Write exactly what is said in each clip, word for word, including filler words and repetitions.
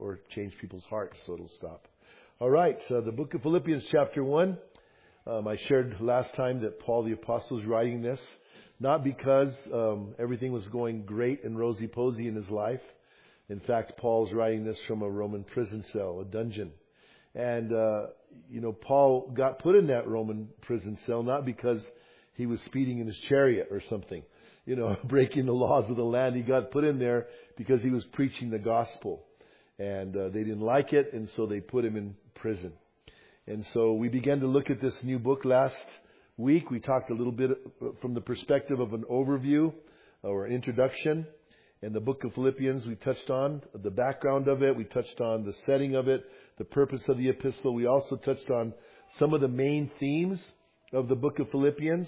or change people's hearts, so it'll stop. All right, so the book of Philippians chapter one. Um, I shared last time that Paul the Apostle is writing this, not because um, everything was going great and rosy-posy in his life. In fact, Paul's writing this from a Roman prison cell, a dungeon. And, uh, you know, Paul got put in that Roman prison cell not because he was speeding in his chariot or something, you know, breaking the laws of the land. He got put in there because he was preaching the gospel. And uh, they didn't like it, and so they put him in prison. And so we began to look at this new book last week. We talked a little bit from the perspective of an overview or introduction. In the book of Philippians, we touched on the background of it. We touched on the setting of it, the purpose of the epistle. We also touched on some of the main themes of the book of Philippians.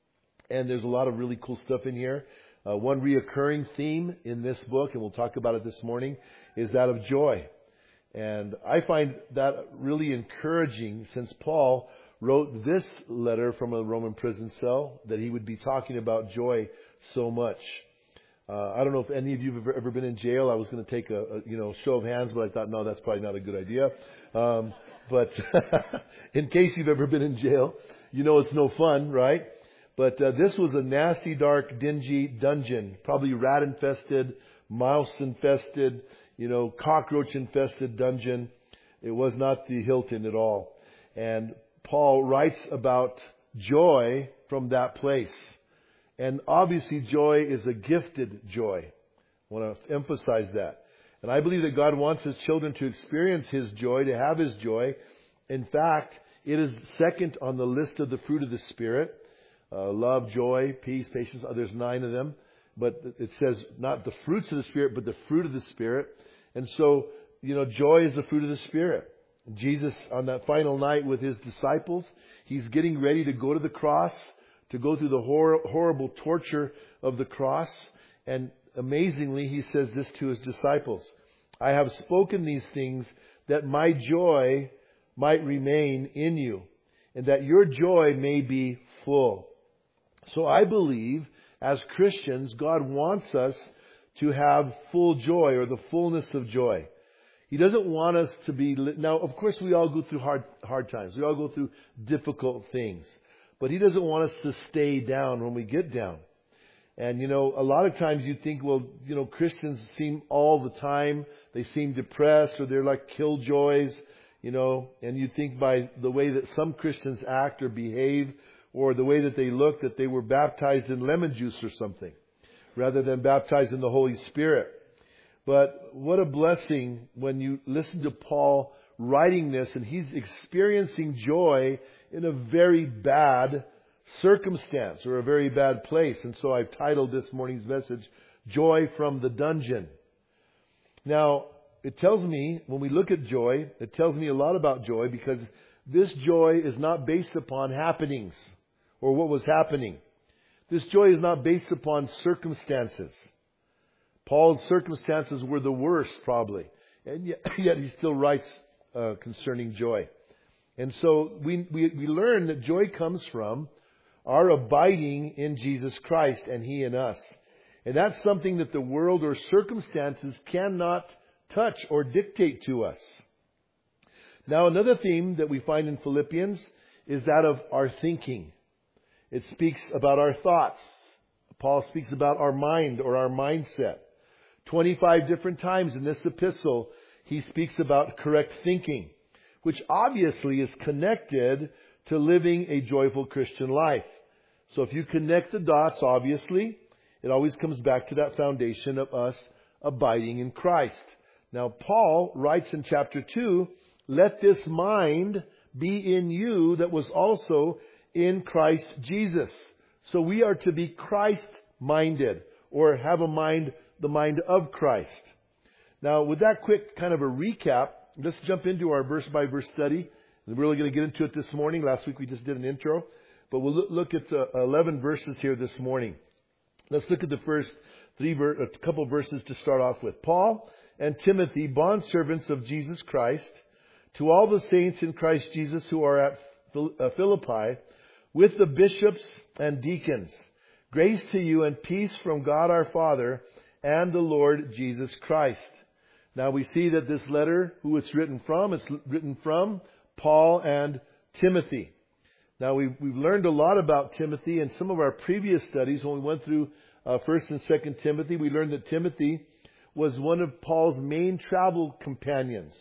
And there's a lot of really cool stuff in here. Uh, one reoccurring theme in this book, and we'll talk about it this morning, is that of joy. And I find that really encouraging since Paul wrote this letter from a Roman prison cell, that he would be talking about joy so much. Uh, I don't know if any of you have ever, ever been in jail. I was going to take a, a you know show of hands, but I thought, no, that's probably not a good idea. Um, but in case you've ever been in jail, you know it's no fun, right? But uh, this was a nasty, dark, dingy dungeon, probably rat-infested, mouse-infested, you know, cockroach-infested dungeon. It was not the Hilton at all. And Paul writes about joy from that place. And obviously joy is a gifted joy. I want to emphasize that. And I believe that God wants His children to experience His joy, to have His joy. In fact, it is second on the list of the fruit of the Spirit. Uh, love, joy, peace, patience. Oh, there's nine of them. But it says not the fruits of the Spirit, but the fruit of the Spirit. And so, you know, joy is the fruit of the Spirit. Jesus, on that final night with His disciples, He's getting ready to go to the cross, to go through the hor- horrible torture of the cross. And amazingly, He says this to His disciples: I have spoken these things that my joy might remain in you, and that your joy may be full. So I believe, as Christians, God wants us to have full joy, or the fullness of joy. He doesn't want us to be... Now, of course, we all go through hard hard times. We all go through difficult things. But He doesn't want us to stay down when we get down. And, you know, a lot of times you think, well, you know, Christians seem all the time, they seem depressed, or they're like killjoys, you know, and you think by the way that some Christians act or behave, or the way that they look, that they were baptized in lemon juice or something, rather than baptized in the Holy Spirit. But what a blessing when you listen to Paul writing this, and he's experiencing joy in a very bad circumstance, or a very bad place. And so I've titled this morning's message, Joy from the Dungeon. Now, it tells me, when we look at joy, it tells me a lot about joy, because this joy is not based upon happenings, or what was happening. This joy is not based upon circumstances. Paul's circumstances were the worst, probably. And yet, yet he still writes uh, concerning joy. And so we, we, we learn that joy comes from our abiding in Jesus Christ and He in us. And that's something that the world or circumstances cannot touch or dictate to us. Now, another theme that we find in Philippians is that of our thinking. It speaks about our thoughts. Paul speaks about our mind, or our mindset. twenty-five different times in this epistle, he speaks about correct thinking, which obviously is connected to living a joyful Christian life. So if you connect the dots, obviously, it always comes back to that foundation of us abiding in Christ. Now, Paul writes in chapter two, let this mind be in you that was also in Christ Jesus. So we are to be Christ-minded, or have a mind, the mind of Christ. Now, with that quick kind of a recap, let's jump into our verse-by-verse study. We're really going to get into it this morning. Last week we just did an intro. But we'll look at uh, eleven verses here this morning. Let's look at the first three, ver- a couple verses to start off with. Paul and Timothy, bondservants of Jesus Christ, to all the saints in Christ Jesus who are at Philippi, with the bishops and deacons. Grace to you and peace from God our Father and the Lord Jesus Christ. Now we see that this letter, who it's written from, it's written from Paul and Timothy. Now we've, we've learned a lot about Timothy in some of our previous studies. When we went through uh, First and Second Timothy, we learned that Timothy was one of Paul's main travel companions.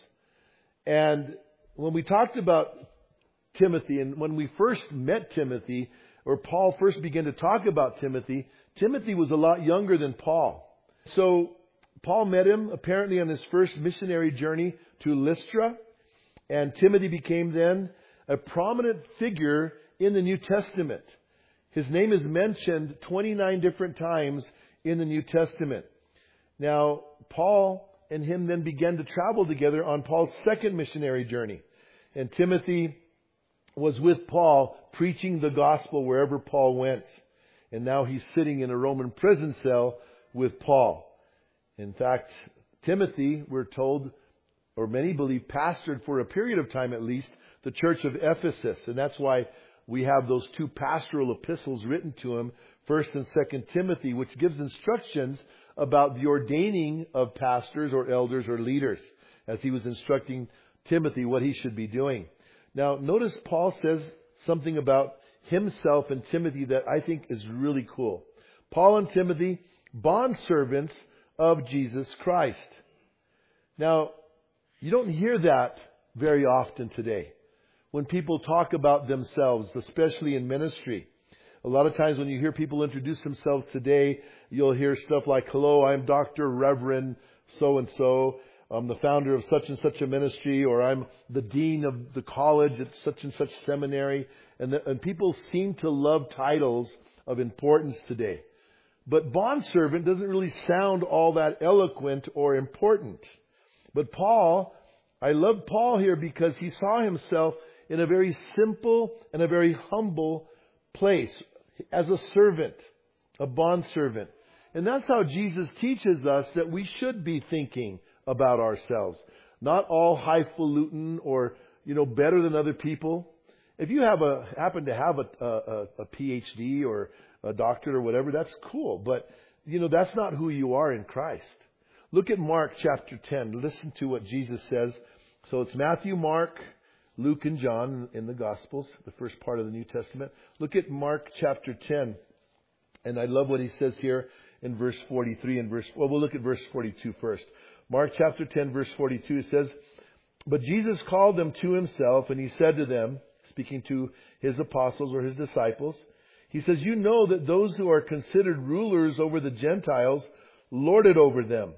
And when we talked about Timothy, and when we first met Timothy, or Paul first began to talk about Timothy, Timothy was a lot younger than Paul. So Paul met him apparently on his first missionary journey to Lystra, and Timothy became then a prominent figure in the New Testament. His name is mentioned twenty-nine different times in the New Testament. Now, Paul and him then began to travel together on Paul's second missionary journey. And Timothy was with Paul preaching the gospel wherever Paul went. And now he's sitting in a Roman prison cell with Paul. In fact, Timothy, we're told, or many believe, pastored for a period of time at least, the church of Ephesus. And that's why we have those two pastoral epistles written to him, First and Second Timothy, which gives instructions about the ordaining of pastors or elders or leaders, as he was instructing Timothy what he should be doing. Now, notice Paul says something about himself and Timothy that I think is really cool. Paul and Timothy, bondservants of Jesus Christ. Now, you don't hear that very often today when people talk about themselves, especially in ministry. A lot of times when you hear people introduce themselves today, you'll hear stuff like, hello, I'm Doctor Reverend so-and-so. I'm the founder of such and such a ministry, or I'm the dean of the college at such and such seminary. And, the, and people seem to love titles of importance today. But bondservant doesn't really sound all that eloquent or important. But Paul, I love Paul here because he saw himself in a very simple and a very humble place as a servant, a bondservant. And that's how Jesus teaches us that we should be thinking about ourselves. Not all highfalutin or, you know, better than other people. If you have a happen to have a, a, a P H D or a doctorate or whatever, that's cool. But, you know, that's not who you are in Christ. Look at Mark chapter ten. Listen to what Jesus says. So it's Matthew, Mark, Luke, and John in the Gospels, the first part of the New Testament. Look at Mark chapter ten. And I love what he says here in verse forty-three and verse, well, we'll look at verse forty-two first. Mark chapter ten, verse forty-two, it says, "But Jesus called them to himself, and he said to them," speaking to his apostles or his disciples, he says, "You know that those who are considered rulers over the Gentiles lord it over them,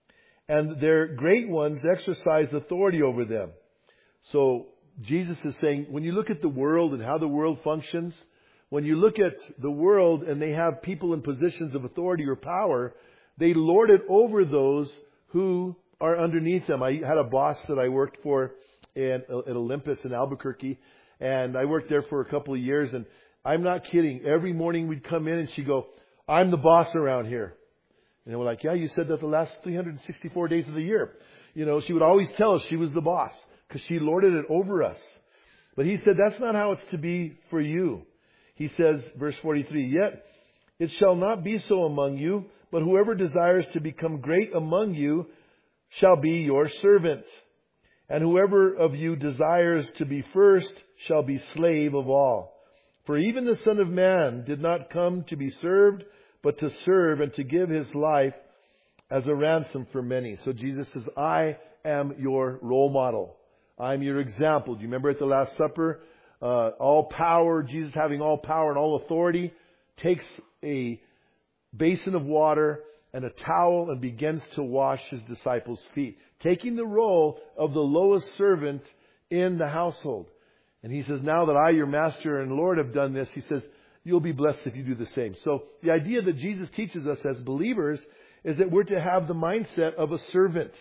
and their great ones exercise authority over them." So Jesus is saying, when you look at the world and how the world functions, when you look at the world and they have people in positions of authority or power, they lord it over those who are underneath them. I had a boss that I worked for in, at Olympus in Albuquerque, and I worked there for a couple of years, and I'm not kidding. Every morning we'd come in and she'd go, "I'm the boss around here." And we're like, "Yeah, you said that the last three hundred sixty-four days of the year." You know, she would always tell us she was the boss because she lorded it over us. But he said, that's not how it's to be for you. He says, verse forty-three, "Yet it shall not be so among you, but whoever desires to become great among you shall be your servant. And whoever of you desires to be first shall be slave of all. For even the Son of Man did not come to be served, but to serve and to give his life as a ransom for many." So Jesus says, I am your role model. I'm your example. Do you remember at the Last Supper? Uh, all power, Jesus having all power and all authority, takes a basin of water and a towel and begins to wash his disciples' feet, taking the role of the lowest servant in the household. And he says, now that I, your master and Lord, have done this, he says, you'll be blessed if you do the same. So the idea that Jesus teaches us as believers is that we're to have the mindset of a servant.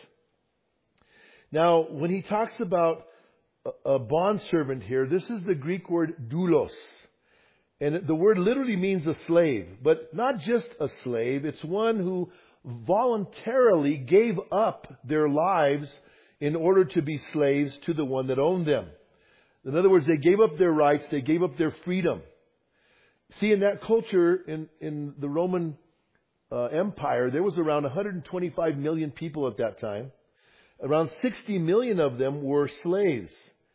Now, when he talks about a bondservant here, this is the Greek word doulos. And the word literally means a slave, but not just a slave. It's one who voluntarily gave up their lives in order to be slaves to the one that owned them. In other words, they gave up their rights, they gave up their freedom. See, in that culture, in, in the Roman uh, Empire, there was around one hundred twenty-five million people at that time. Around sixty million of them were slaves.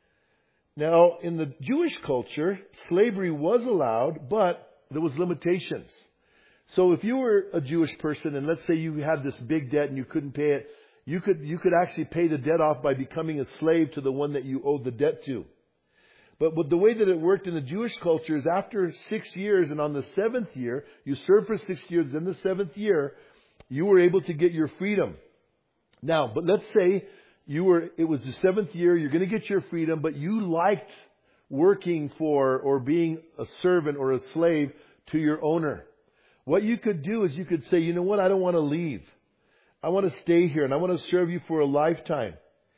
Now, in the Jewish culture, slavery was allowed, but there was limitations. So if you were a Jewish person and let's say you had this big debt and you couldn't pay it, you could, you could actually pay the debt off by becoming a slave to the one that you owed the debt to. But, but the way that it worked in the Jewish culture is after six years and on the seventh year, you served for six years, then the seventh year, you were able to get your freedom. Now, but let's say you were, it was the seventh year, you're going to get your freedom, but you liked working for or being a servant or a slave to your owner. What you could do is you could say, you know what, I don't want to leave. I want to stay here and I want to serve you for a lifetime.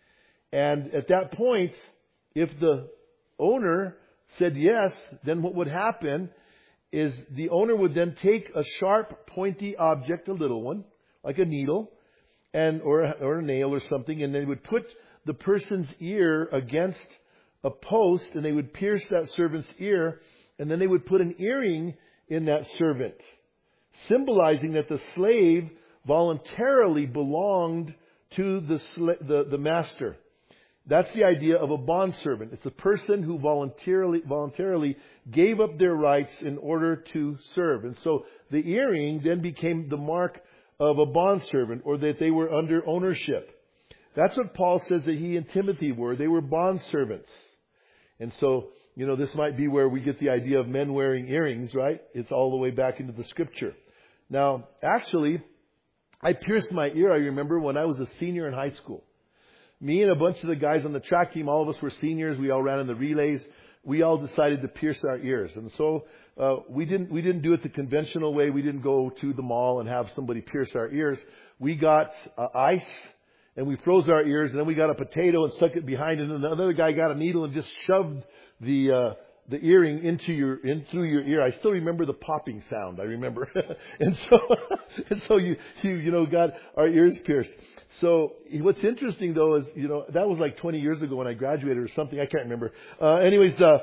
And at that point, if the owner said yes, then what would happen is the owner would then take a sharp, pointy object, a little one, like a needle, and or, or a nail or something, and they would put the person's ear against a post, and they would pierce that servant's ear, and then they would put an earring in that servant, symbolizing that the slave voluntarily belonged to the, sla- the, the master. That's the idea of a bondservant. It's a person who voluntarily, voluntarily gave up their rights in order to serve. And so the earring then became the mark of a bondservant, or that they were under ownership. That's what Paul says that he and Timothy were. They were bondservants. And so, you know, this might be where we get the idea of men wearing earrings, right? It's all the way back into the scripture. Now, actually, I pierced my ear, I remember, when I was a senior in high school. Me and a bunch of the guys on the track team, all of us were seniors. We all ran in the relays. We all decided to pierce our ears. And so uh, we didn't we didn't do it the conventional way. We didn't go to the mall and have somebody pierce our ears. We got uh, ice and we froze our ears. And then we got a potato and stuck it behind it. And another guy got a needle and just shoved the uh, the earring into your in through your ear. I still remember the popping sound. I remember. and so and so you you you know got our ears pierced. So what's interesting though is, you know, that was like twenty years ago when I graduated or something. I can't remember. Uh, anyways, uh,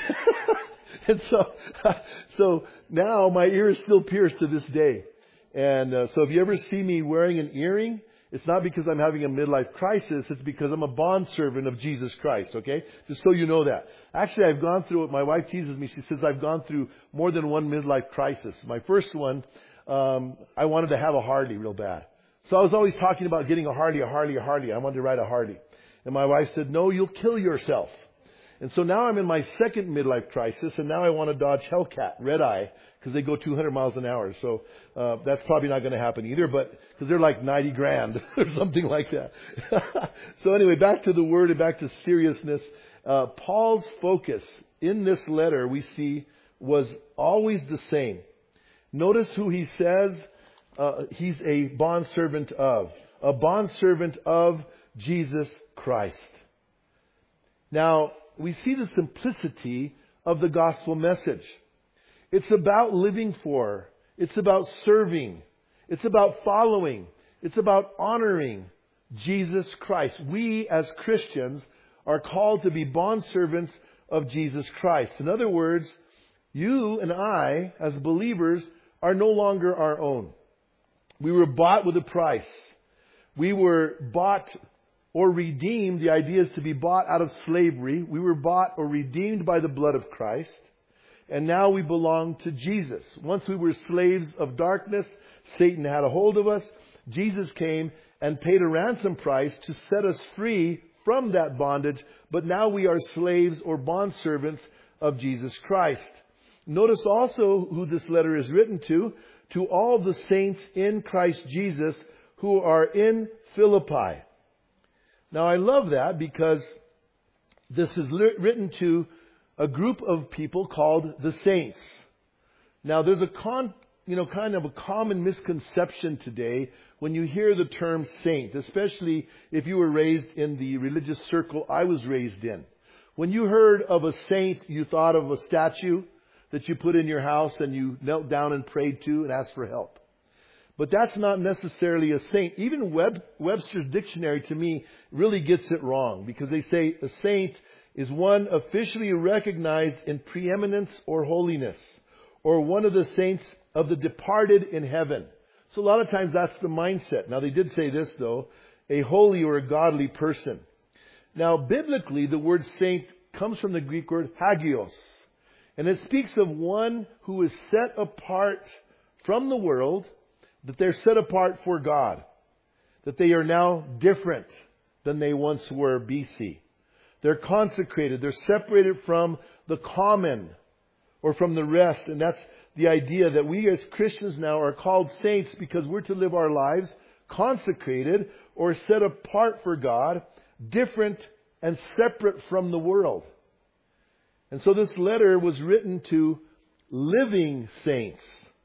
and so, so now my ear is still pierced to this day. And uh, so if you ever see me wearing an earring, it's not because I'm having a midlife crisis. It's because I'm a bondservant of Jesus Christ. Okay. Just so you know that. Actually, I've gone through it. My wife teases me. She says I've gone through more than one midlife crisis. My first one, um, I wanted to have a Harley real bad. So I was always talking about getting a Harley, a Harley, a Harley. I wanted to ride a Harley. And my wife said, no, you'll kill yourself. And so now I'm in my second midlife crisis, and now I want a Dodge Hellcat, red eye, because they go two hundred miles an hour. So uh, that's probably not going to happen either, but because they're like ninety grand or something like that. So anyway, back to the word and back to seriousness. Uh, Paul's focus in this letter, we see, was always the same. Notice who he says Uh, he's a bondservant of. A bondservant of Jesus Christ. Now, we see the simplicity of the gospel message. It's about living for. It's about serving. It's about following. It's about honoring Jesus Christ. We as Christians are called to be bondservants of Jesus Christ. In other words, you and I as believers are no longer our own. We were bought with a price. We were bought or redeemed. The idea is to be bought out of slavery. We were bought or redeemed by the blood of Christ. And now we belong to Jesus. Once we were slaves of darkness, Satan had a hold of us. Jesus came and paid a ransom price to set us free from that bondage. But now we are slaves or bondservants of Jesus Christ. Notice also who this letter is written to. To all the saints in Christ Jesus who are in Philippi. Now I love that because this is written to a group of people called the saints. Now there's a con, you know, kind of a common misconception today when you hear the term saint, especially if you were raised in the religious circle I was raised in. When you heard of a saint, you thought of a statue that you put in your house and you knelt down and prayed to and asked for help. But that's not necessarily a saint. Even Web, Webster's dictionary to me really gets it wrong because they say a saint is one officially recognized in preeminence or holiness, or one of the saints of the departed in heaven. So a lot of times that's the mindset. Now they did say this though, a holy or a godly person. Now, biblically, the word saint comes from the Greek word hagios. And it speaks of one who is set apart from the world, that they're set apart for God. That they are now different than they once were B C. They're consecrated. They're separated from the common or from the rest. And that's the idea that we as Christians now are called saints because we're to live our lives consecrated or set apart for God, different and separate from the world. And so this letter was written to living saints.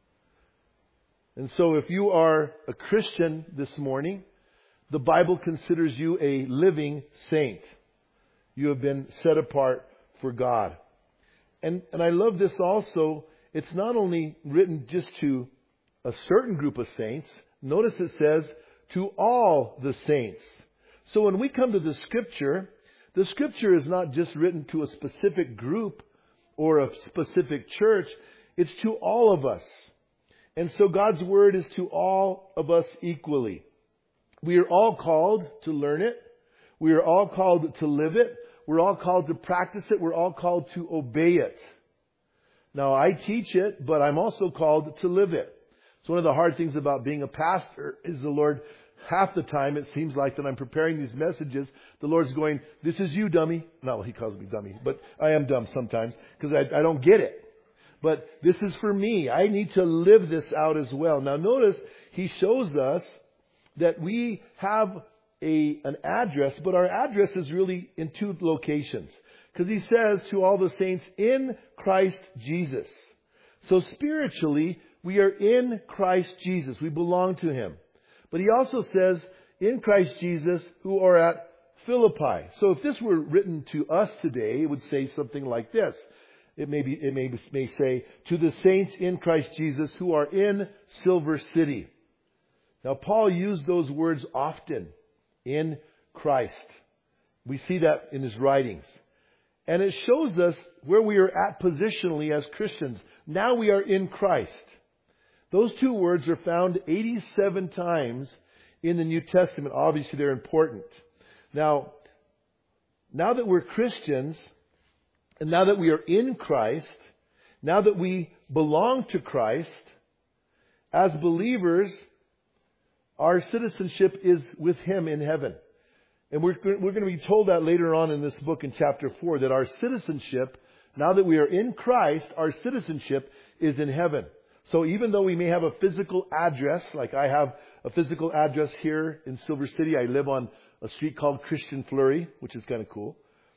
And so if you are a Christian this morning, the Bible considers you a living saint. You have been set apart for God. And, and I love this also. It's not only written just to a certain group of saints. Notice it says to all the saints. So when we come to the Scripture, the Scripture is not just written to a specific group or a specific church. It's to all of us. And so God's Word is to all of us equally. We are all called to learn it. We are all called to live it. We're all called to practice it. We're all called to obey it. Now, I teach it, but I'm also called to live it. So one of the hard things about being a pastor is the Lord, half the time it seems like that I'm preparing these messages, the Lord's going, this is you, dummy. No, He calls me dummy, but I am dumb sometimes because I, I don't get it. But this is for me. I need to live this out as well. Now notice He shows us that we have a an address, but our address is really in two locations. Because He says to all the saints in Christ Jesus. So spiritually, we are in Christ Jesus. We belong to Him. But He also says in Christ Jesus who are at Philippi. So if this were written to us today, it would say something like this. It may be, it may, may say, to the saints in Christ Jesus who are in Silver City. Now, Paul used those words often, in Christ. We see that in his writings. And it shows us where we are at positionally as Christians. Now we are in Christ. Those two words are found eighty-seven times in the New Testament. Obviously, they're important. Now, now that we're Christians, and now that we are in Christ, now that we belong to Christ, as believers, our citizenship is with Him in heaven. And we're, we're going to be told that later on in this book in chapter four, that our citizenship, now that we are in Christ, our citizenship is in heaven. So even though we may have a physical address, like I have a physical address here in Silver City, I live on a street called Christian Fleury, which is kind of cool.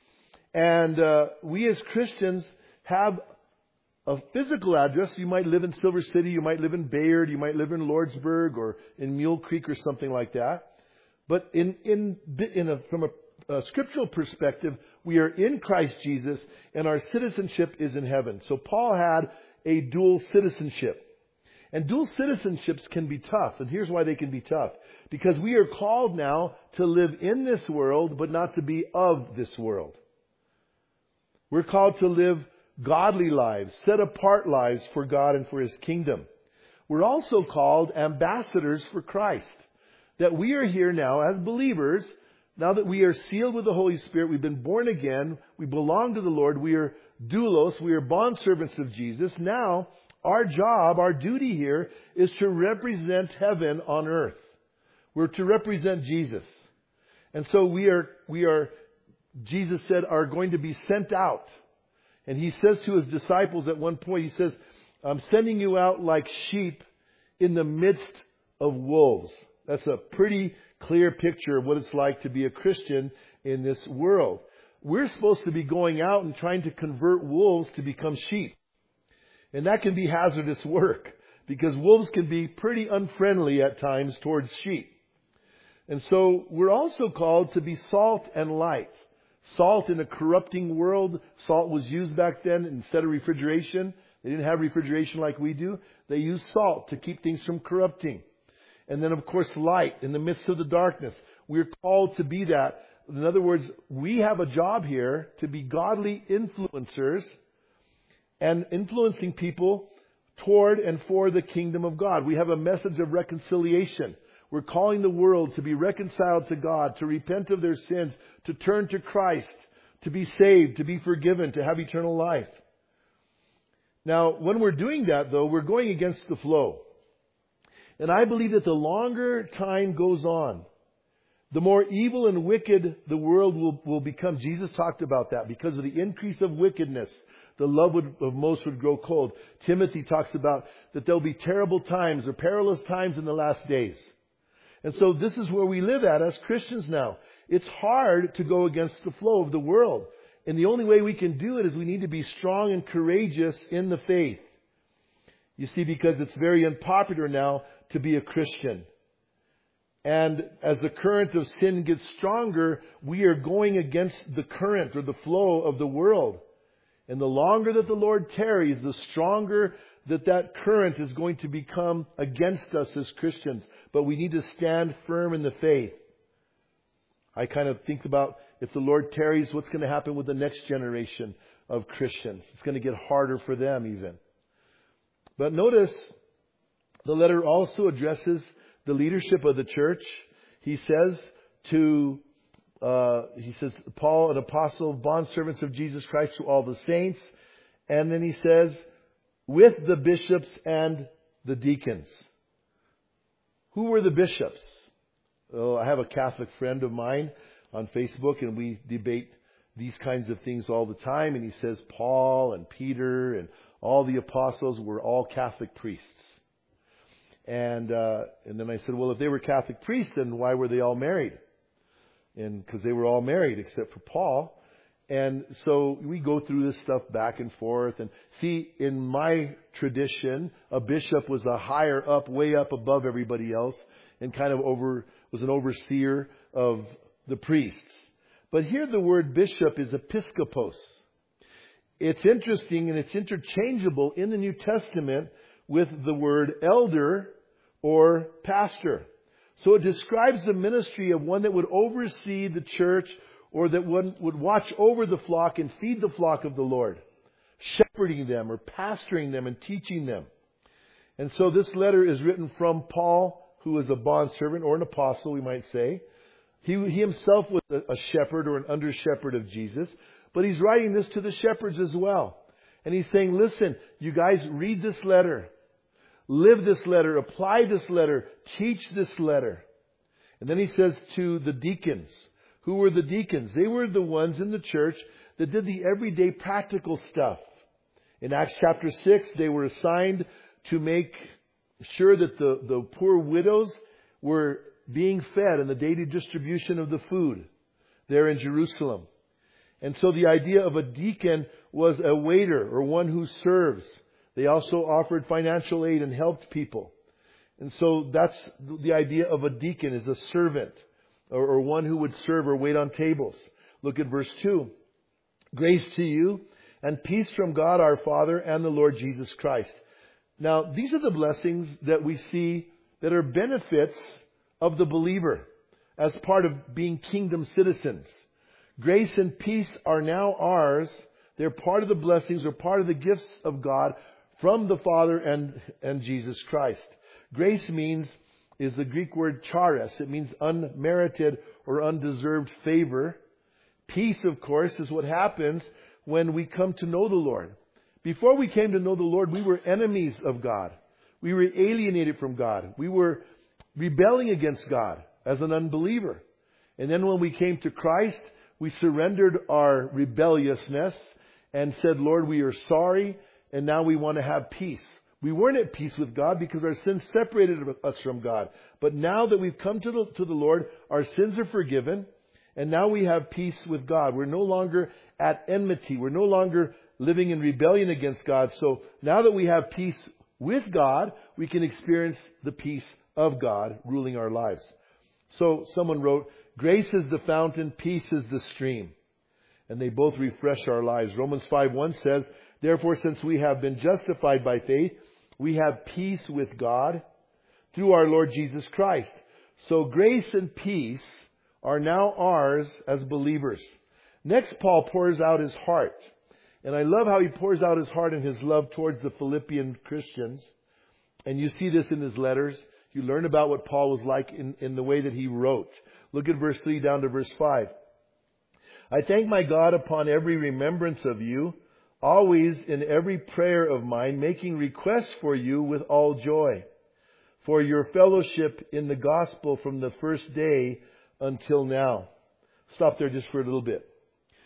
And uh, we as Christians have a physical address. You might live in Silver City, you might live in Bayard, you might live in Lordsburg or in Mule Creek or something like that. But in in, in a, from a, a scriptural perspective, we are in Christ Jesus and our citizenship is in heaven. So Paul had a dual citizenship. And dual citizenships can be tough. And here's why they can be tough. Because we are called now to live in this world, but not to be of this world. We're called to live godly lives, set apart lives for God and for His kingdom. We're also called ambassadors for Christ. That we are here now as believers, now that we are sealed with the Holy Spirit, we've been born again, we belong to the Lord, we are doulos, we are bondservants of Jesus. Now, our job, our duty here is to represent heaven on earth. We're to represent Jesus. And so we are, we are, Jesus said, are going to be sent out. And He says to His disciples at one point, He says, I'm sending you out like sheep in the midst of wolves. That's a pretty clear picture of what it's like to be a Christian in this world. We're supposed to be going out and trying to convert wolves to become sheep. And that can be hazardous work because wolves can be pretty unfriendly at times towards sheep. And so we're also called to be salt and light. Salt in a corrupting world. Salt was used back then instead of refrigeration. They didn't have refrigeration like we do. They used salt to keep things from corrupting. And then, of course, light in the midst of the darkness. We're called to be that. In other words, we have a job here to be godly influencers and influencing people toward and for the kingdom of God. We have a message of reconciliation. We're calling the world to be reconciled to God, to repent of their sins, to turn to Christ, to be saved, to be forgiven, to have eternal life. Now, when we're doing that, though, we're going against the flow. And I believe that the longer time goes on, the more evil and wicked the world will, will become. Jesus talked about that. Because of the increase of wickedness, the love would, of most would grow cold. Timothy talks about that there'll be terrible times or perilous times in the last days. And so this is where we live at as Christians now. It's hard to go against the flow of the world. And the only way we can do it is we need to be strong and courageous in the faith. You see, because it's very unpopular now to be a Christian. And as the current of sin gets stronger, we are going against the current or the flow of the world. And the longer that the Lord tarries, the stronger that that current is going to become against us as Christians. But we need to stand firm in the faith. I kind of think about if the Lord tarries, what's going to happen with the next generation of Christians? It's going to get harder for them even. But notice, the letter also addresses the leadership of the church. He says to, uh, he says, Paul, an apostle, bondservants of Jesus Christ to all the saints. And then he says, with the bishops and the deacons. Who were the bishops? Oh, I have a Catholic friend of mine on Facebook, and we debate these kinds of things all the time. And he says Paul and Peter and all the apostles were all Catholic priests. And uh, and then I said, well, if they were Catholic priests, then why were they all married? And because they were all married except for Paul. And so we go through this stuff back and forth. And see, in my tradition, a bishop was a higher up, way up above everybody else, and kind of over was an overseer of the priests. But here the word bishop is episkopos. It's interesting, and it's interchangeable in the New Testament with the word elder or pastor. So it describes the ministry of one that would oversee the church, or that one would watch over the flock and feed the flock of the Lord, shepherding them or pastoring them and teaching them. And so this letter is written from Paul, who is a bondservant or an apostle, we might say. He, he himself was a, a shepherd or an under shepherd of Jesus, but he's writing this to the shepherds as well. And he's saying, listen, you guys read this letter, live this letter, apply this letter, teach this letter. And then he says to the deacons. Who were the deacons? They were the ones in the church that did the everyday practical stuff. In Acts chapter six, they were assigned to make sure that the, the poor widows were being fed in the daily distribution of the food there in Jerusalem. And so the idea of a deacon was a waiter or one who serves. They also offered financial aid and helped people. And so that's the idea of a deacon, is a servant or, or one who would serve or wait on tables. Look at verse two. Grace to you and peace from God our Father and the Lord Jesus Christ. Now, these are the blessings that we see that are benefits of the believer as part of being kingdom citizens. Grace and peace are now ours. They're part of the blessings or part of the gifts of God from the Father and, and Jesus Christ. Grace means, is the Greek word charis. It means unmerited or undeserved favor. Peace, of course, is what happens when we come to know the Lord. Before we came to know the Lord, we were enemies of God. We were alienated from God. We were rebelling against God as an unbeliever. And then when we came to Christ, we surrendered our rebelliousness and said, Lord, we are sorry, and now we want to have peace. We weren't at peace with God because our sins separated us from God. But now that we've come to the, to the Lord, our sins are forgiven, and now we have peace with God. We're no longer at enmity. We're no longer living in rebellion against God. So now that we have peace with God, we can experience the peace of God ruling our lives. So someone wrote, grace is the fountain, peace is the stream. And they both refresh our lives. Romans five one says, therefore, since we have been justified by faith, we have peace with God through our Lord Jesus Christ. So grace and peace are now ours as believers. Next, Paul pours out his heart. And I love how he pours out his heart and his love towards the Philippian Christians. And you see this in his letters. You learn about what Paul was like in, in the way that he wrote. Look at verse three down to verse five. I thank my God upon every remembrance of you, always in every prayer of mine, making requests for you with all joy, for your fellowship in the gospel from the first day until now. Stop there just for a little bit.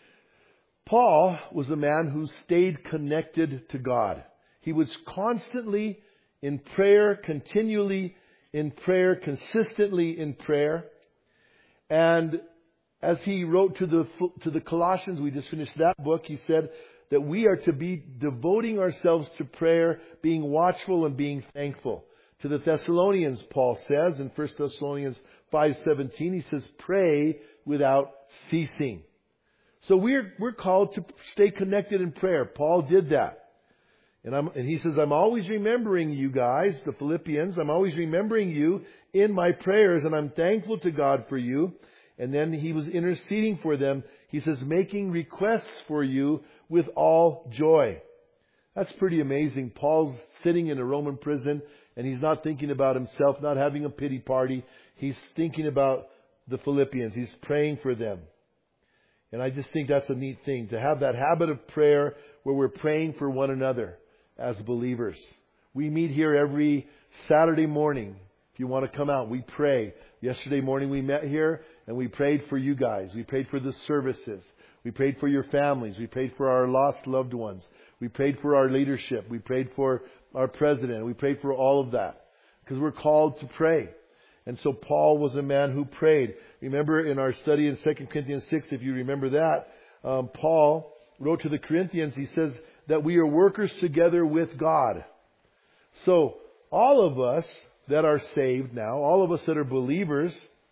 Paul was a man who stayed connected to God. He was constantly in prayer, continually in prayer, consistently in prayer. And as he wrote to the to the Colossians, we just finished that book, he said that we are to be devoting ourselves to prayer, being watchful and being thankful. To the Thessalonians, Paul says in First Thessalonians five seventeen, he says, pray without ceasing. So we're we're called to stay connected in prayer. Paul did that. And, I'm, and he says, I'm always remembering you guys, the Philippians. I'm always remembering you in my prayers, and I'm thankful to God for you. And then he was interceding for them. He says, making requests for you with all joy. That's pretty amazing. Paul's sitting in a Roman prison, and he's not thinking about himself, not having a pity party. He's thinking about the Philippians. He's praying for them. And I just think that's a neat thing, to have that habit of prayer where we're praying for one another as believers. We meet here every Saturday morning. If you want to come out, we pray. Yesterday morning we met here and we prayed for you guys. We prayed for the services. We prayed for your families. We prayed for our lost loved ones. We prayed for our leadership. We prayed for our president. We prayed for all of that because we're called to pray. And so Paul was a man who prayed. Remember in our study in Second Corinthians six, if you remember that, um, Paul wrote to the Corinthians, he says that we are workers together with God. So all of us that are saved now, all of us that are believers,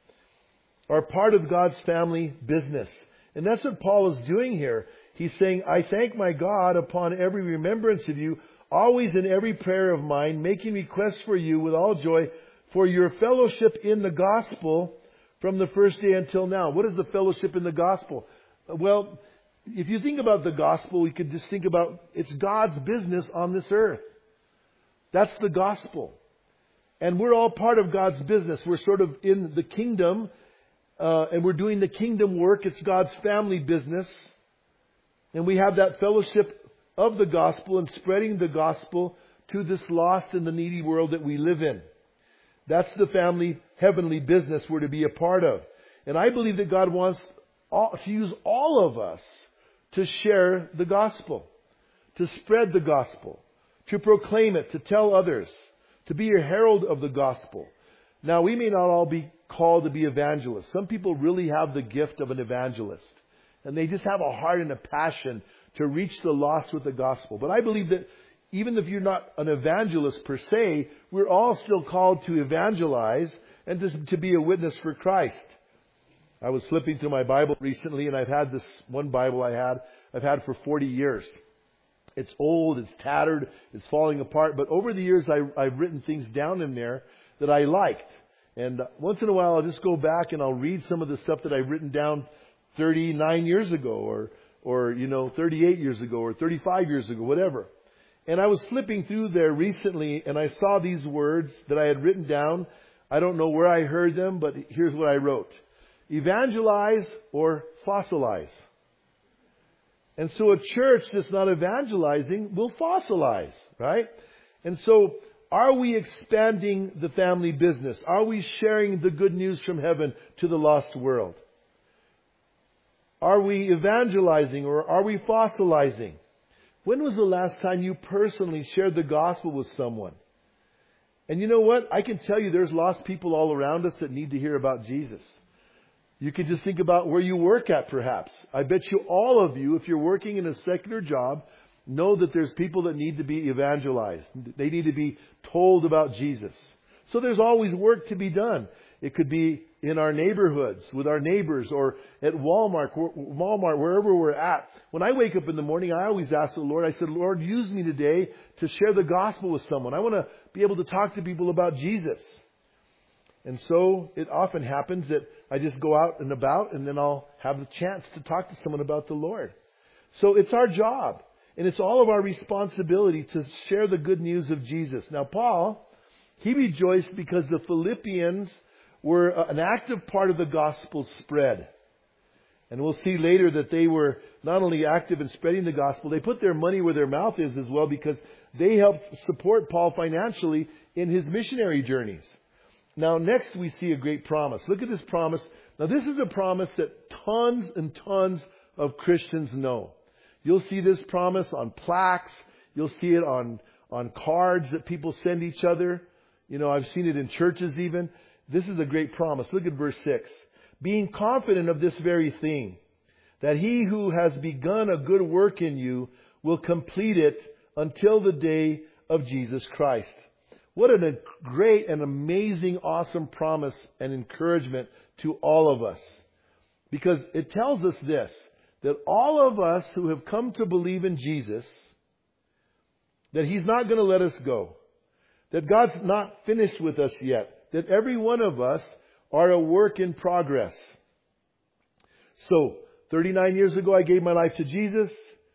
are part of God's family business. And that's what Paul is doing here. He's saying, I thank my God upon every remembrance of you, always in every prayer of mine, making requests for you with all joy, for your fellowship in the gospel from the first day until now. What is the fellowship in the gospel? Well, if you think about the gospel, we could just think about it's God's business on this earth. That's the gospel. And we're all part of God's business. We're sort of in the kingdom, uh, and we're doing the kingdom work. It's God's family business. And we have that fellowship of the gospel and spreading the gospel to this lost and the needy world that we live in. That's the family, heavenly business we're to be a part of. And I believe that God wants all, to use all of us to share the gospel, to spread the gospel, to proclaim it, to tell others, to be a herald of the gospel. Now, we may not all be called to be evangelists. Some people really have the gift of an evangelist. And they just have a heart and a passion to reach the lost with the gospel. But I believe that even if you're not an evangelist per se, we're all still called to evangelize and to, to be a witness for Christ. I was flipping through my Bible recently, and I've had this one Bible I had, I've had for forty years. It's old, it's tattered, it's falling apart, but over the years I, I've written things down in there that I liked. And once in a while I'll just go back and I'll read some of the stuff that I've written down thirty-nine years ago, or, or, you know, thirty-eight years ago, or thirty-five years ago, whatever. And I was flipping through there recently, and I saw these words that I had written down. I don't know where I heard them, but here's what I wrote. Evangelize or fossilize. And so a church that's not evangelizing will fossilize, right? And so are we expanding the family business? Are we sharing the good news from heaven to the lost world? Are we evangelizing or are we fossilizing? When was the last time you personally shared the gospel with someone? And you know what? I can tell you there's lost people all around us that need to hear about Jesus. You can just think about where you work at, perhaps. I bet you all of you, if you're working in a secular job, know that there's people that need to be evangelized. They need to be told about Jesus. So there's always work to be done. It could be in our neighborhoods, with our neighbors, or at Walmart, Walmart, wherever we're at. When I wake up in the morning, I always ask the Lord, I said, Lord, use me today to share the gospel with someone. I want to be able to talk to people about Jesus. And so it often happens that I just go out and about and then I'll have the chance to talk to someone about the Lord. So it's our job. And it's all of our responsibility to share the good news of Jesus. Now, Paul He rejoiced because the Philippians were an active part of the gospel spread. And we'll see later that they were not only active in spreading the gospel, they put their money where their mouth is as well, because they helped support Paul financially in his missionary journeys. Now next we see a great promise. Look at this promise. Now this is a promise that tons and tons of Christians know. You'll see this promise on plaques. You'll see it on, on cards that people send each other. You know, I've seen it in churches even. This is a great promise. Look at verse six. Being confident of this very thing, that he who has begun a good work in you will complete it until the day of Jesus Christ. What a great and amazing, awesome promise and encouragement to all of us. Because it tells us this, that all of us who have come to believe in Jesus, that He's not going to let us go. That God's not finished with us yet. That every one of us are a work in progress. So, thirty-nine years ago I gave my life to Jesus,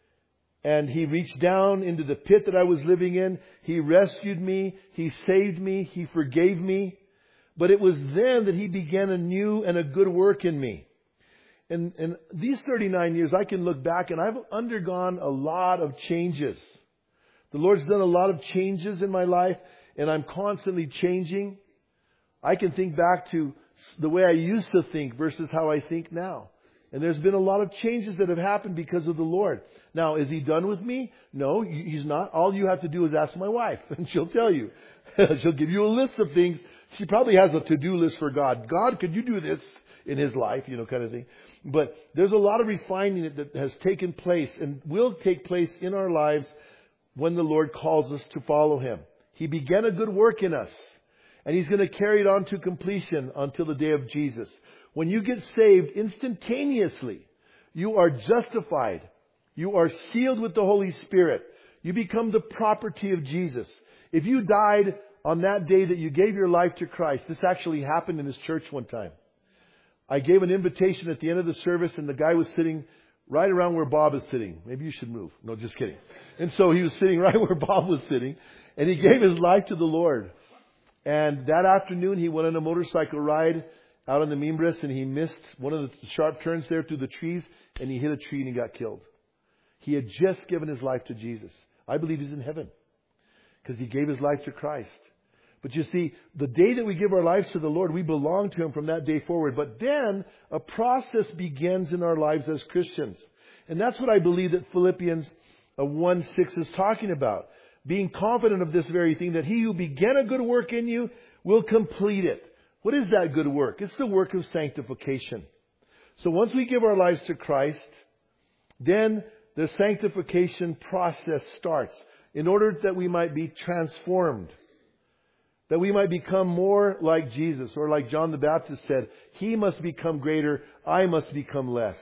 and He reached down into the pit that I was living in. He rescued me. He saved me. He forgave me. But it was then that He began a new and a good work in me. And, and these thirty-nine years, I can look back and I've undergone a lot of changes. The Lord's done a lot of changes in my life, and I'm constantly changing. I can think back to the way I used to think versus how I think now. And there's been a lot of changes that have happened because of the Lord. Now, is He done with me? No, He's not. All you have to do is ask my wife, and she'll tell you. She'll give you a list of things. She probably has a to-do list for God. God, could you do this in His life? You know, kind of thing. But there's a lot of refining that has taken place and will take place in our lives when the Lord calls us to follow Him. He began a good work in us, and He's going to carry it on to completion until the day of Jesus. When you get saved instantaneously, you are justified. You are sealed with the Holy Spirit. You become the property of Jesus. If you died on that day that you gave your life to Christ, this actually happened in this church one time. I gave an invitation at the end of the service, and the guy was sitting right around where Bob is sitting. Maybe you should move. No, just kidding. And so he was sitting right where Bob was sitting, and he gave his life to the Lord. And that afternoon, he went on a motorcycle ride out on the Mimbres, and he missed one of the sharp turns there through the trees, and he hit a tree and he got killed. He had just given his life to Jesus. I believe he's in heaven because he gave his life to Christ. But you see, the day that we give our lives to the Lord, we belong to Him from that day forward. But then a process begins in our lives as Christians. And that's what I believe that Philippians one six is talking about. Being confident of this very thing, that He who began a good work in you will complete it. What is that good work? It's the work of sanctification. So once we give our lives to Christ, then the sanctification process starts in order that we might be transformed. That we might become more like Jesus, or like John the Baptist said, He must become greater, I must become less.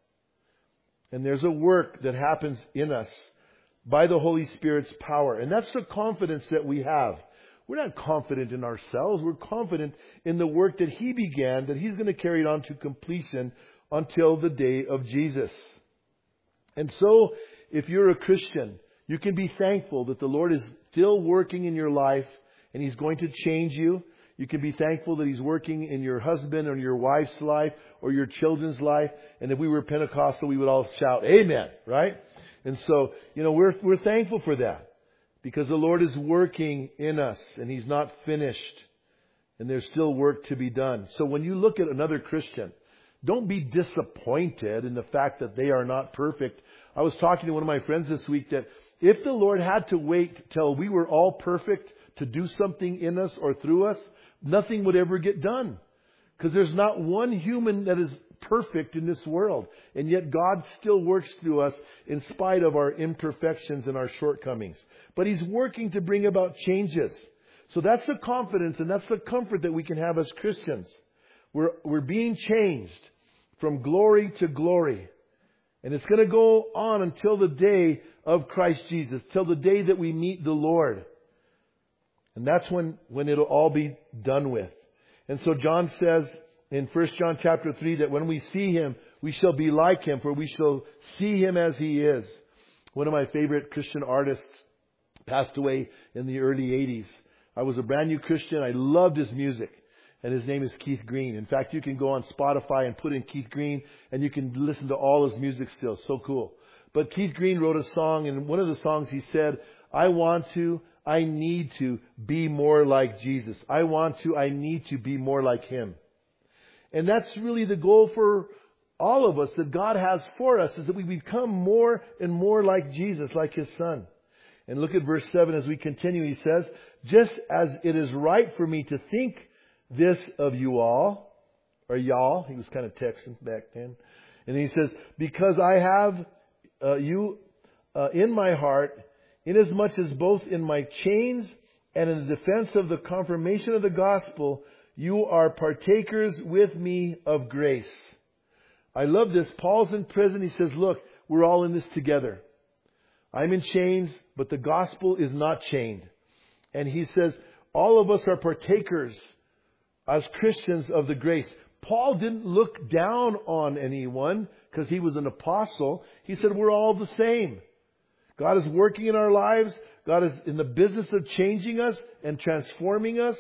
And there's a work that happens in us by the Holy Spirit's power. And that's the confidence that we have. We're not confident in ourselves. We're confident in the work that He began, that He's going to carry it on to completion until the day of Jesus. And so, if you're a Christian, you can be thankful that the Lord is still working in your life, and He's going to change you. You can be thankful that He's working in your husband or your wife's life or your children's life. And if we were Pentecostal, we would all shout, Amen, right? And so, you know, we're we're thankful for that because the Lord is working in us and He's not finished. And there's still work to be done. So when you look at another Christian, don't be disappointed in the fact that they are not perfect. I was talking to one of my friends this week that if the Lord had to wait till we were all perfect to do something in us or through us, nothing would ever get done. Because there's not one human that is perfect in this world. And yet God still works through us in spite of our imperfections and our shortcomings. But He's working to bring about changes. So that's the confidence and that's the comfort that we can have as Christians. We're, we're being changed from glory to glory. And it's going to go on until the day of Christ Jesus, till the day that we meet the Lord. And that's when, when it'll all be done with. And so John says in First John chapter three that when we see Him, we shall be like Him, for we shall see Him as He is. One of my favorite Christian artists passed away in the early eighties. I was a brand new Christian. I loved his music. And his name is Keith Green. In fact, you can go on Spotify and put in Keith Green and you can listen to all his music still. So cool. But Keith Green wrote a song, and one of the songs he said, I want to, I need to be more like Jesus. I want to, I need to be more like Him. And that's really the goal for all of us that God has for us, is that we become more and more like Jesus, like His Son. And look at verse seven as we continue. He says, just as it is right for me to think this of you all, or y'all, he was kind of Texan back then. And he says, because I have uh, you uh, in my heart, inasmuch as both in my chains and in the defense of the confirmation of the gospel, you are partakers with me of grace. I love this. Paul's in prison. He says, look, we're all in this together. I'm in chains, but the gospel is not chained. And he says, all of us are partakers as Christians of the grace. Paul didn't look down on anyone because he was an apostle. He said, we're all the same. God is working in our lives. God is in the business of changing us and transforming us.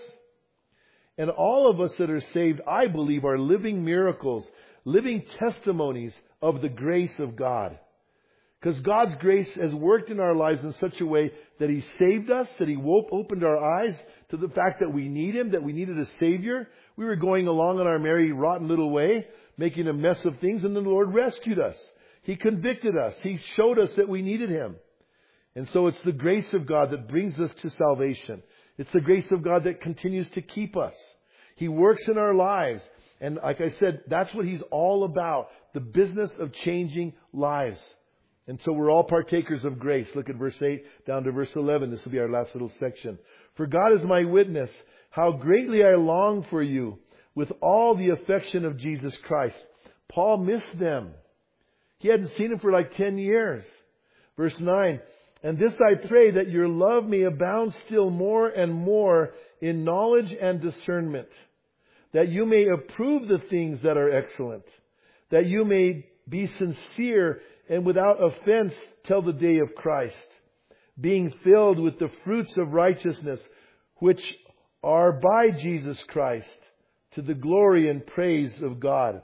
And all of us that are saved, I believe, are living miracles, living testimonies of the grace of God. Because God's grace has worked in our lives in such a way that He saved us, that He woke, opened our eyes to the fact that we need Him, that we needed a Savior. We were going along in our merry, rotten little way, making a mess of things, and the Lord rescued us. He convicted us. He showed us that we needed Him. And so it's the grace of God that brings us to salvation. It's the grace of God that continues to keep us. He works in our lives. And like I said, that's what He's all about. The business of changing lives. And so we're all partakers of grace. Look at verse eight down to verse eleven. This will be our last little section. For God is my witness, how greatly I long for you with all the affection of Jesus Christ. Paul missed them. He hadn't seen Him for like ten years. Verse nine. And this I pray, that your love may abound still more and more in knowledge and discernment, that you may approve the things that are excellent, that you may be sincere and without offense till the day of Christ, being filled with the fruits of righteousness, which are by Jesus Christ, to the glory and praise of God.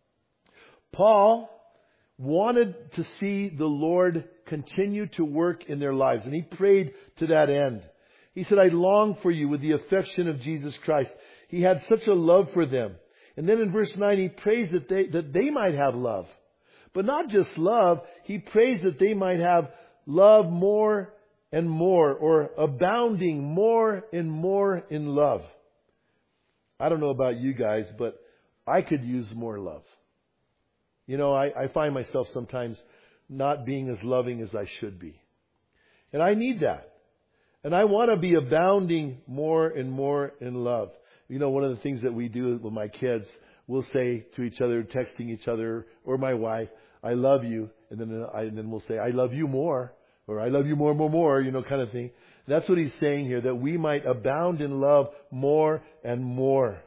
Paul wanted to see the Lord continue to work in their lives, and he prayed to that end. He said, I long for you with the affection of Jesus Christ. He had such a love for them. And then in verse nine, he prays that they, that they might have love. But not just love, he prays that they might have love more and more, or abounding more and more in love. I don't know about you guys, but I could use more love. You know, I, I find myself sometimes not being as loving as I should be. And I need that. And I want to be abounding more and more in love. You know, one of the things that we do with my kids, we'll say to each other, texting each other, or my wife, I love you. And then, I, and then we'll say, I love you more. Or I love you more, more, more, you know, kind of thing. That's what he's saying here, that we might abound in love more and more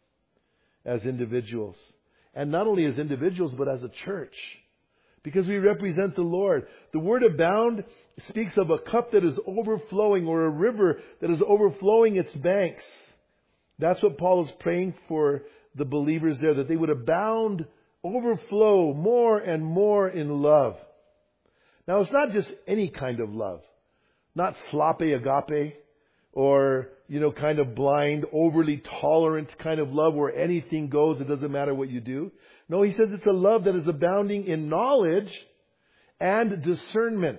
as individuals. And not only as individuals, but as a church. Because we represent the Lord. The word abound speaks of a cup that is overflowing, or a river that is overflowing its banks. That's what Paul is praying for the believers there, that they would abound, overflow more and more in love. Now, it's not just any kind of love. Not sloppy agape, or, you know, kind of blind, overly tolerant kind of love where anything goes, it doesn't matter what you do. No, he says it's a love that is abounding in knowledge and discernment.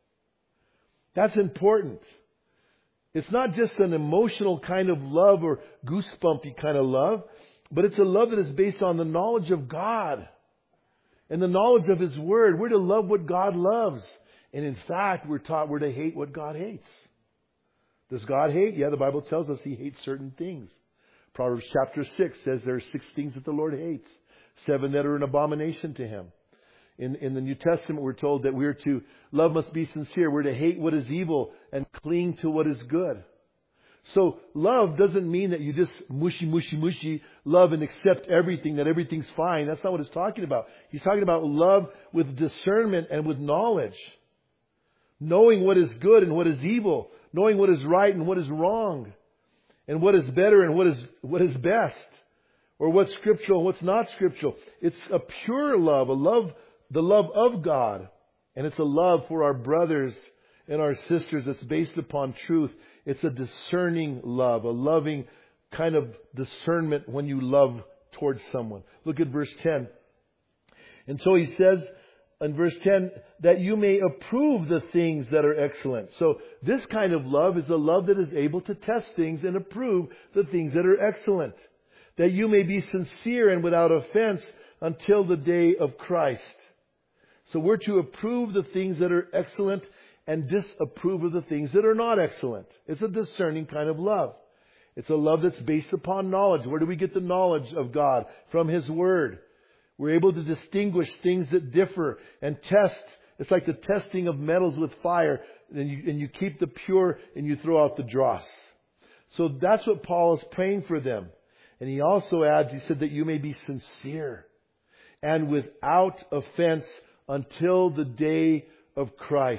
That's important. It's not just an emotional kind of love or goosebumpy kind of love, but it's a love that is based on the knowledge of God and the knowledge of His Word. We're to love what God loves. And in fact, we're taught we're to hate what God hates. Does God hate? Yeah, the Bible tells us He hates certain things. Proverbs chapter six says there are six things that the Lord hates. Seven that are an abomination to Him. In, in the New Testament, we're told that we're to, love must be sincere. We're to hate what is evil and cling to what is good. So love doesn't mean that you just mushy, mushy, mushy love and accept everything, that everything's fine. That's not what it's talking about. He's talking about love with discernment and with knowledge. Knowing what is good and what is evil. Knowing what is right and what is wrong. and what is better and what is what is best, or what's scriptural and what's not scriptural. It's a pure love, a love, the love of God. And it's a love for our brothers and our sisters that's based upon truth. It's a discerning love, a loving kind of discernment when you love towards someone. Look at verse ten. And so he says in verse ten, that you may approve the things that are excellent. So this kind of love is a love that is able to test things and approve the things that are excellent. That you may be sincere and without offense until the day of Christ. So we're to approve the things that are excellent and disapprove of the things that are not excellent. It's a discerning kind of love. It's a love that's based upon knowledge. Where do we get the knowledge of God? From His Word. We're able to distinguish things that differ and test. It's like the testing of metals with fire. And you, and you keep the pure and you throw out the dross. So that's what Paul is praying for them. And he also adds, he said that you may be sincere and without offense until the day of Christ.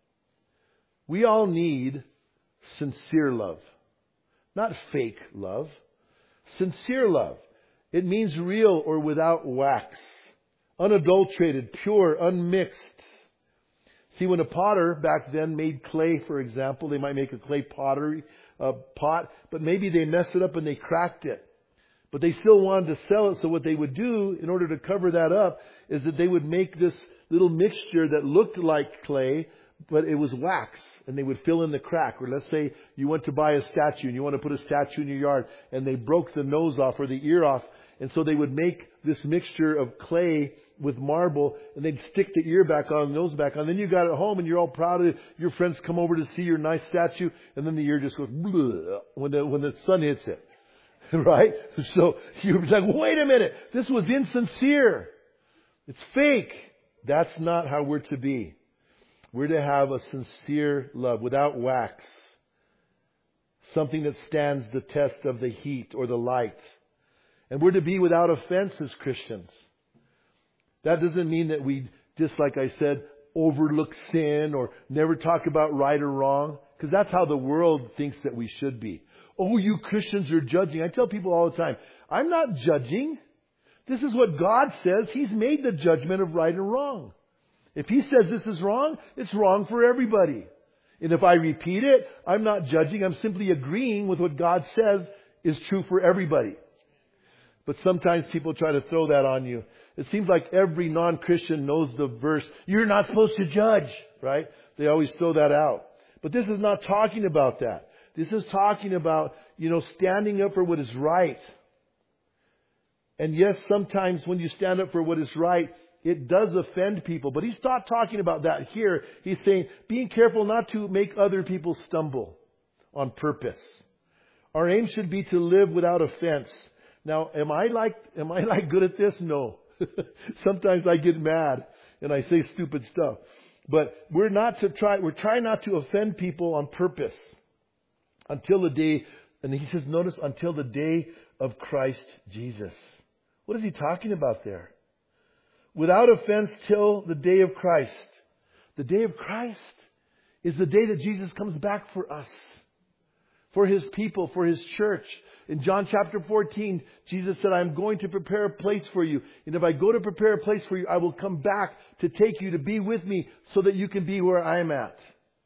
We all need sincere love. Not fake love. Sincere love. It means real or without wax. Unadulterated, pure, unmixed. See, when a potter back then made clay, for example, they might make a clay pottery uh, pot, but maybe they messed it up and they cracked it. But they still wanted to sell it, so what they would do in order to cover that up is that they would make this little mixture that looked like clay, but it was wax, and they would fill in the crack. Or let's say you went to buy a statue and you want to put a statue in your yard, and they broke the nose off or the ear off, and so they would make this mixture of clay with marble, and they'd stick the ear back on, the nose back on. Then you got it home, and you're all proud of it. Your friends come over to see your nice statue, and then the ear just goes when the when the sun hits it. Right? So you're like, wait a minute, this was insincere. It's fake. That's not how we're to be. We're to have a sincere love without wax. Something that stands the test of the heat or the light. And we're to be without offense as Christians. That doesn't mean that we, just like I said, overlook sin or never talk about right or wrong. Because that's how the world thinks that we should be. Oh, you Christians are judging. I tell people all the time, I'm not judging. This is what God says. He's made the judgment of right and wrong. If He says this is wrong, it's wrong for everybody. And if I repeat it, I'm not judging. I'm simply agreeing with what God says is true for everybody. But sometimes people try to throw that on you. It seems like every non-Christian knows the verse, you're not supposed to judge, right? They always throw that out. But this is not talking about that. This is talking about, you know, standing up for what is right. And yes, sometimes when you stand up for what is right, it does offend people. But He's not talking about that here. He's saying, being careful not to make other people stumble on purpose. Our aim should be to live without offense. Now, am I like, am I like good at this? No. Sometimes I get mad and I say stupid stuff. But we're not to try, we're trying not to offend people on purpose. Until the day, and he says, notice, until the day of Christ Jesus. What is he talking about there? Without offense till the day of Christ. The day of Christ is the day that Jesus comes back for us. For His people, for His church. In John chapter fourteen, Jesus said, I'm going to prepare a place for you. And if I go to prepare a place for you, I will come back to take you to be with me so that you can be where I'm at.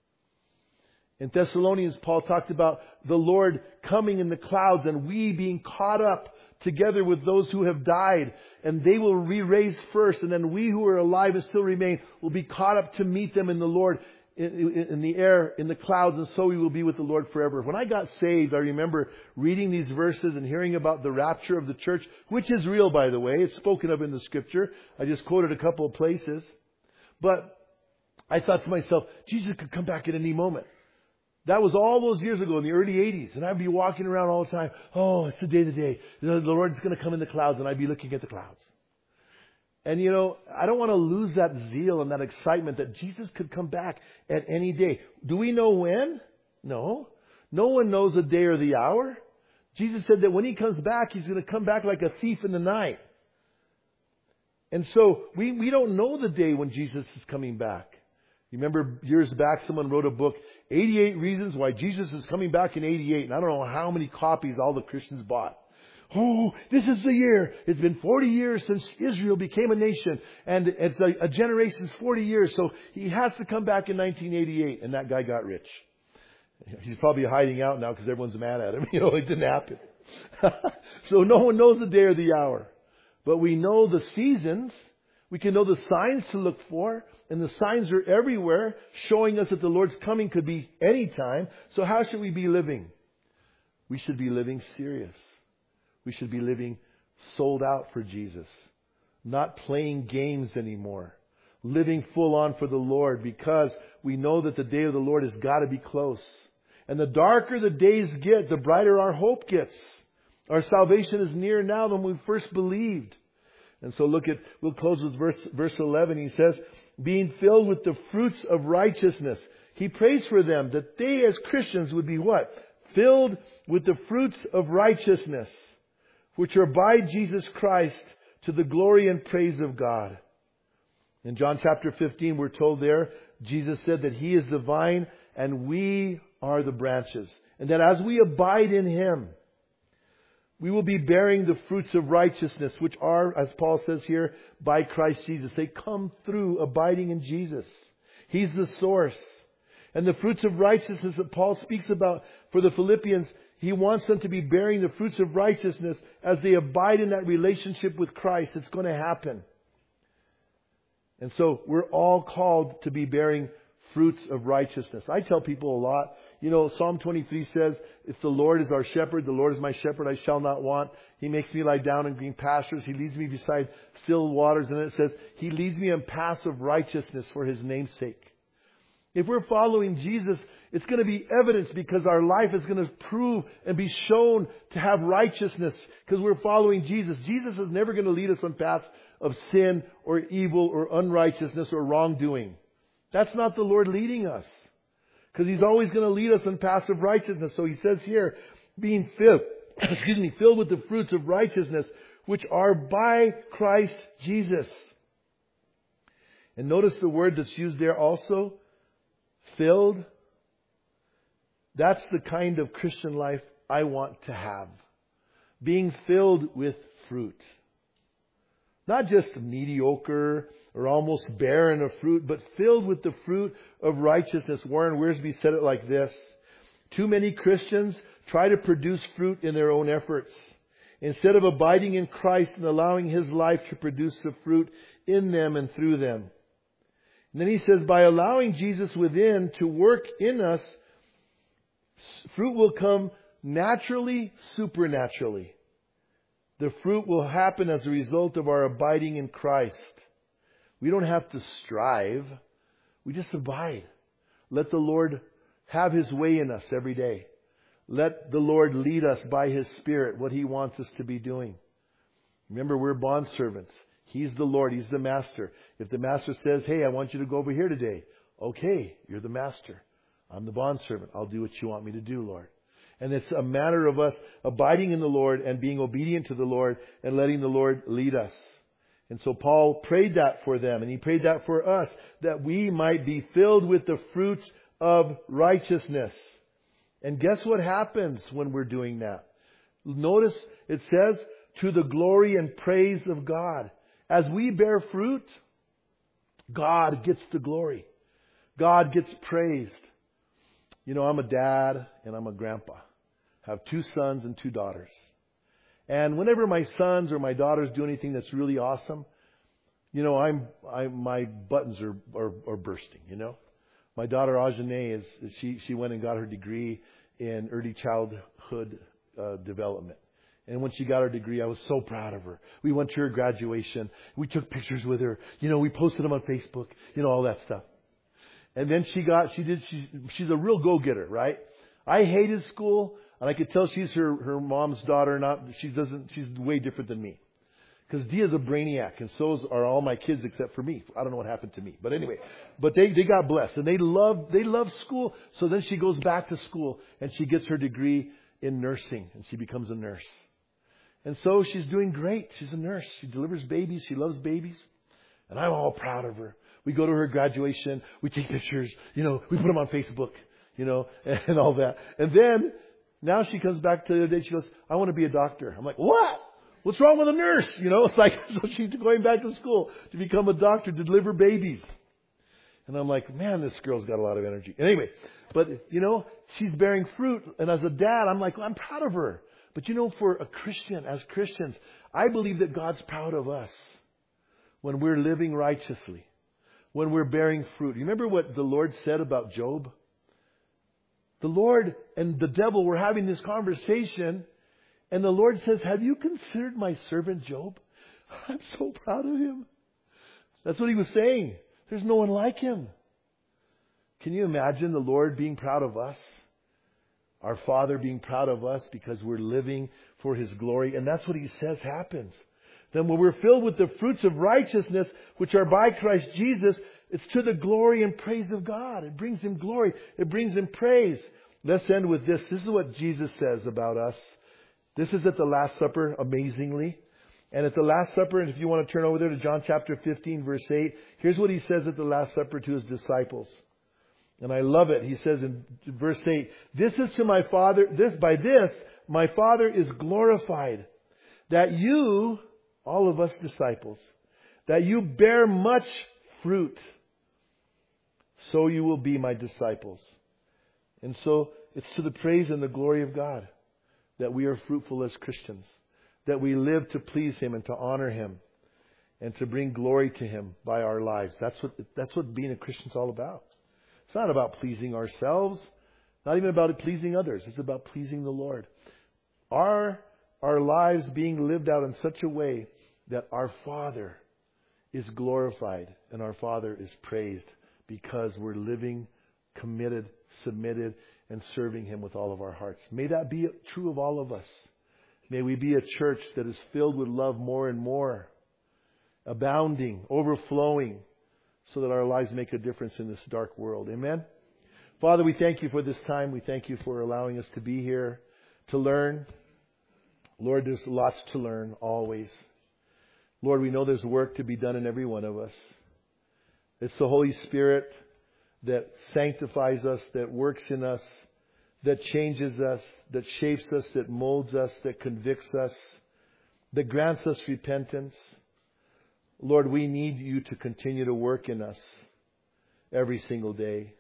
In Thessalonians, Paul talked about the Lord coming in the clouds and we being caught up together with those who have died. And they will be raised first. And then we who are alive and still remain will be caught up to meet them in the Lord, in, in the air, in the clouds. And so we will be with the Lord forever. When I got saved, I remember reading these verses and hearing about the rapture of the church, which is real, by the way. It's spoken of in the Scripture. I just quoted a couple of places. But I thought to myself, Jesus could come back at any moment. That was all those years ago in the early eighties. And I'd be walking around all the time. Oh, it's the day of the day. The Lord's going to come in the clouds. And I'd be looking at the clouds. And you know, I don't want to lose that zeal and that excitement that Jesus could come back at any day. Do we know when? No. No one knows the day or the hour. Jesus said that when He comes back, He's going to come back like a thief in the night. And so we, we don't know the day when Jesus is coming back. You remember years back someone wrote a book, eighty-eight Reasons Why Jesus is Coming Back in eighty-eight. And I don't know how many copies all the Christians bought. Oh, this is the year. It's been forty years since Israel became a nation. And it's a, a generation's forty years. So he has to come back in nineteen eighty-eight. And that guy got rich. He's probably hiding out now because everyone's mad at him. You know, it didn't happen. So no one knows the day or the hour. But we know the seasons. We can know the signs to look for. And the signs are everywhere, showing us that the Lord's coming could be any time. So how should we be living? We should be living serious. We should be living sold out for Jesus. Not playing games anymore. Living full on for the Lord, because we know that the day of the Lord has got to be close. And the darker the days get, the brighter our hope gets. Our salvation is nearer now than we first believed. And so look at, we'll close with verse, verse eleven. He says, being filled with the fruits of righteousness. He prays for them that they as Christians would be what? Filled with the fruits of righteousness, which are by Jesus Christ, to the glory and praise of God. In John chapter fifteen, we're told there, Jesus said that He is the vine and we are the branches. And that as we abide in Him, we will be bearing the fruits of righteousness, which are, as Paul says here, by Christ Jesus. They come through abiding in Jesus. He's the source. And the fruits of righteousness that Paul speaks about for the Philippians, he wants them to be bearing the fruits of righteousness as they abide in that relationship with Christ. It's going to happen. And so we're all called to be bearing fruits of righteousness. I tell people a lot, you know, Psalm twenty-three says, if the Lord is our shepherd, the Lord is my shepherd, I shall not want. He makes me lie down in green pastures. He leads me beside still waters. And then it says, He leads me in paths of righteousness for His name's sake. If we're following Jesus, it's going to be evidence, because our life is going to prove and be shown to have righteousness because we're following Jesus. Jesus is never going to lead us on paths of sin or evil or unrighteousness or wrongdoing. That's not the Lord leading us, because He's always going to lead us in paths of righteousness. So He says here, being filled, excuse me, filled with the fruits of righteousness, which are by Christ Jesus. And notice the word that's used there also, filled. That's the kind of Christian life I want to have. Being filled with fruit. Not just mediocre or almost barren of fruit, but filled with the fruit of righteousness. Warren Wiersbe said it like this: too many Christians try to produce fruit in their own efforts, instead of abiding in Christ and allowing His life to produce the fruit in them and through them. And then he says, by allowing Jesus within to work in us, fruit will come naturally, supernaturally. The fruit will happen as a result of our abiding in Christ. We don't have to strive. We just abide. Let the Lord have His way in us every day. Let the Lord lead us by His Spirit, what He wants us to be doing. Remember, we're bondservants. He's the Lord. He's the master. If the master says, hey, I want you to go over here today. Okay, you're the master. I'm the bondservant. I'll do what you want me to do, Lord. And it's a matter of us abiding in the Lord and being obedient to the Lord and letting the Lord lead us. And so Paul prayed that for them, and he prayed that for us, that we might be filled with the fruits of righteousness. And guess what happens when we're doing that? Notice it says, to the glory and praise of God. As we bear fruit, God gets the glory. God gets praised. You know, I'm a dad and I'm a grandpa. I have two sons and two daughters. And whenever my sons or my daughters do anything that's really awesome, you know, I'm, I, my buttons are, are, are bursting, you know. My daughter Ajane, is, she, she went and got her degree in early childhood uh, development. And when she got her degree, I was so proud of her. We went to her graduation. We took pictures with her. You know, we posted them on Facebook, you know, all that stuff. And then she got, she did, she's, she's a real go-getter, right? I hated school, and I could tell she's her, her mom's daughter. Not, she doesn't, she's way different than me. Because Dia's a brainiac, and so are all my kids except for me. I don't know what happened to me. But anyway, but they, they got blessed, and they love, they love school. So then she goes back to school, and she gets her degree in nursing, and she becomes a nurse. And so she's doing great. She's a nurse. She delivers babies. She loves babies. And I'm all proud of her. We go to her graduation. We take pictures. You know, we put them on Facebook, you know, and all that. And then now she comes back to the other day. She goes, I want to be a doctor. I'm like, what? What's wrong with a nurse? You know, it's like, so she's going back to school to become a doctor, to deliver babies. And I'm like, man, this girl's got a lot of energy. Anyway, but, you know, she's bearing fruit. And as a dad, I'm like, well, I'm proud of her. But, you know, for a Christian, as Christians, I believe that God's proud of us when we're living righteously, when we're bearing fruit. You remember what the Lord said about Job? The Lord and the devil were having this conversation. And the Lord says, have you considered my servant Job? I'm so proud of him. That's what he was saying. There's no one like him. Can you imagine the Lord being proud of us? Our Father being proud of us because we're living for His glory. And that's what He says happens. Then when we're filled with the fruits of righteousness, which are by Christ Jesus, it's to the glory and praise of God. It brings Him glory. It brings Him praise. Let's end with this. This is what Jesus says about us. This is at the Last Supper, amazingly. And at the Last Supper, and if you want to turn over there to John chapter fifteen, verse eight, here's what He says at the Last Supper to His disciples. And I love it. He says in verse eight, this is to my Father, this, by this, my Father is glorified, that you, all of us disciples, that you bear much fruit, so you will be my disciples. And so it's to the praise and the glory of God that we are fruitful as Christians, that we live to please Him and to honor Him and to bring glory to Him by our lives. That's what, that's what being a Christian is all about. It's not about pleasing ourselves, not even about pleasing others. It's about pleasing the Lord. Our, our lives being lived out in such a way that our Father is glorified and our Father is praised because we're living committed, submitted, and serving Him with all of our hearts. May that be true of all of us. May we be a church that is filled with love more and more, abounding, overflowing, so that our lives make a difference in this dark world. Amen? Father, we thank You for this time. We thank You for allowing us to be here to learn. Lord, there's lots to learn, always. Lord, we know there's work to be done in every one of us. It's the Holy Spirit that sanctifies us, that works in us, that changes us, that shapes us, that molds us, that convicts us, that grants us repentance. Lord, we need You to continue to work in us every single day.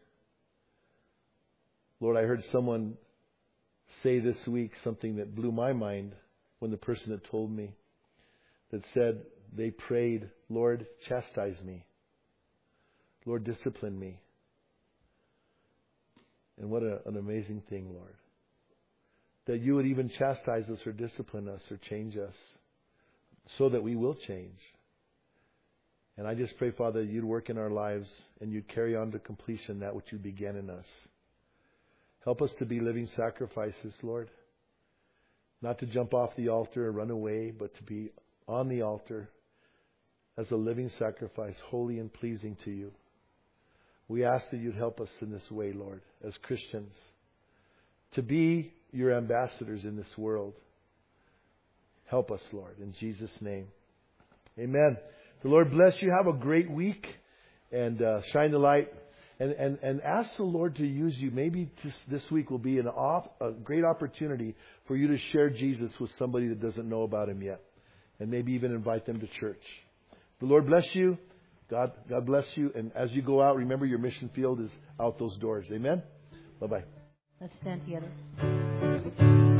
Lord, I heard someone say this week something that blew my mind when the person had told me, that said they prayed, Lord, chastise me. Lord, discipline me. And what a, an amazing thing, Lord. That You would even chastise us or discipline us or change us so that we will change. And I just pray, Father, You'd work in our lives and You'd carry on to completion that which You began in us. Help us to be living sacrifices, Lord. Not to jump off the altar or run away, but to be on the altar as a living sacrifice, holy and pleasing to You. We ask that You'd help us in this way, Lord, as Christians, to be Your ambassadors in this world. Help us, Lord, in Jesus' name. Amen. The Lord bless you. Have a great week and uh, shine the light. And, and, and ask the Lord to use you. Maybe just this week will be an op, a great opportunity for you to share Jesus with somebody that doesn't know about Him yet. And maybe even invite them to church. The Lord bless you. God, God bless you. And as you go out, remember your mission field is out those doors. Amen? Bye-bye. Let's stand together.